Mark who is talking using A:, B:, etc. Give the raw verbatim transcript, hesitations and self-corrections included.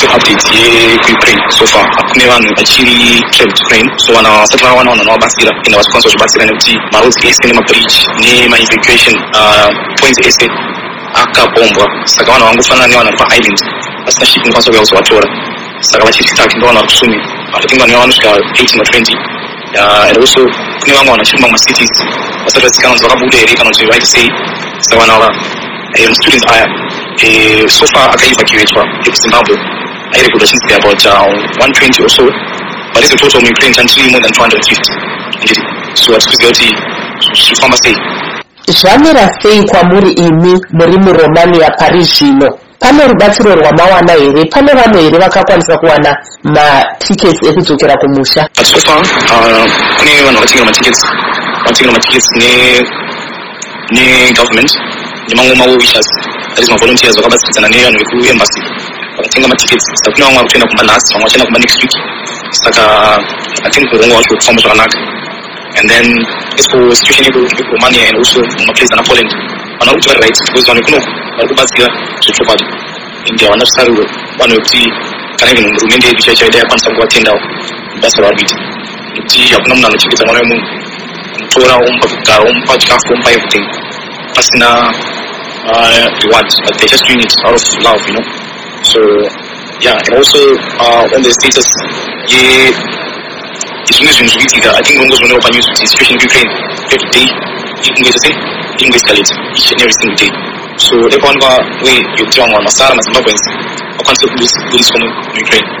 A: updates ye-Ukraine so far kune vanhu vachiri travel to Ukraine so vana vasati vawana vanhu vanovabatsira ende vasikwanisa kuzvibatsira nekuti maroads ese nemabridge nema-evacuation points ese akabombwa saka vanhu vangofanana nevanhu vari paisland vasina ship inokwanisa kuuya kuzovatora saka vachititaki ndo vanhu vari kusumi I think vanhu vanosvika eighteen or twenty and also kune vamwe vanhu vachiri mumwe cities vasati vazikanwa kuti vakabuda here kana kuti vaiti sei saka vanhu ava students aya so far akaevacuatwa ekuzimbabwe airekodwa chinzi there about uh, one twenty or so but as a total muUkraine country more than two hundred fifty indeed so hatikuziva kuti zvifamba sei.
B: Zvamira sei kwamuri imi muri muRomania pari zvino? Pane rubatsiro rwamawana here? Pane vamwe here vakakwanisa kuwana matickets ekudzokera kumusha?
A: But so far uh, kune vanhu vakatenga matickets vakatenga matickets ne ne government nemamwe mawishers that is mavolunteers vakabatsiridzana nevanhu vekuembassy vakatenga matickets saka kune vamwe vari kutoenda kumba nhasi vamwe vachaenda kumba next week saka I think urongwa hwacho kufamba zvakanaka. And then as for situation in Romania and also maplace in Poland vanhu vari kuti vari right because vanhu kuno vari kubatsira zvechokwadi ende havana rusaruro vanhu vekuti kana even hurumende yedu chaicho yaida yakwanisa kuvatendawo basa ravari kuita nekuti hakuna munhu anochengeta mwana wemunhu mutora omupa kugara omupa chikafu omupa everything pasina uh, reward but they're just doing it out of love, you know. So yeah, and also uh, on the status ye zvimwe zvinhu zvikuitika I think ungozvionawo panews kuti situation in Ukraine every day ingezvese ingoescalate each and every single day so takawanikwa way yekuti vamwe vanhu vasara maZimbabweans vakwanise kubudiswa muUkraine.